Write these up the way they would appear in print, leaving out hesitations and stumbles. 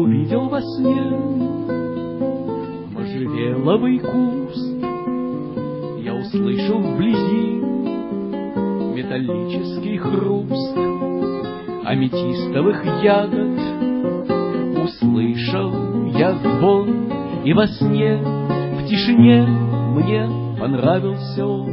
увидел во сне можжевеловый куст. Я услышал вблизи металлический хруст аметистовых ягод. Услышал я звон, и во сне, в тишине мне понравился он.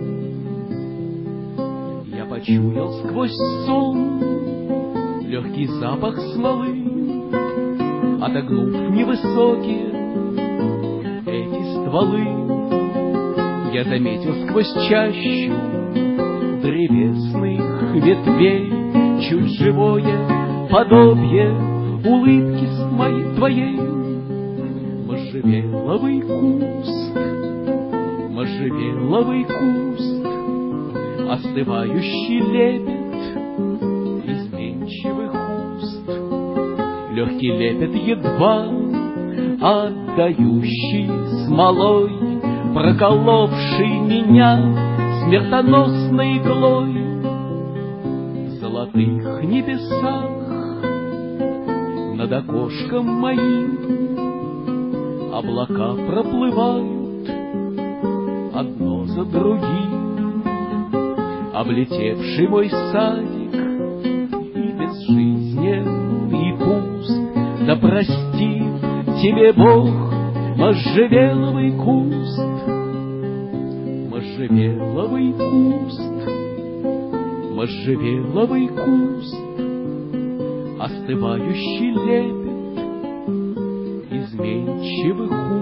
Я почуял сквозь сон легкий запах смолы, отогнув невысокие эти стволы. Я заметил сквозь чащу древесных ветвей чуть живое подобие улыбки моей твоей. Можжевеловый куст, можжевеловый куст, остывающий лепет изменчивых уст, легкий лепет едва отдающий смолой, проколовший меня смертоносной иглой. В золотых небесах над окошком моим облака проплывают одно за другим, облетевший мой садик и безжизнен и пуст. Да простит тебе Бог можжевеловый куст, можжевеловый куст, можжевеловый куст, остывающий лепет изменчивых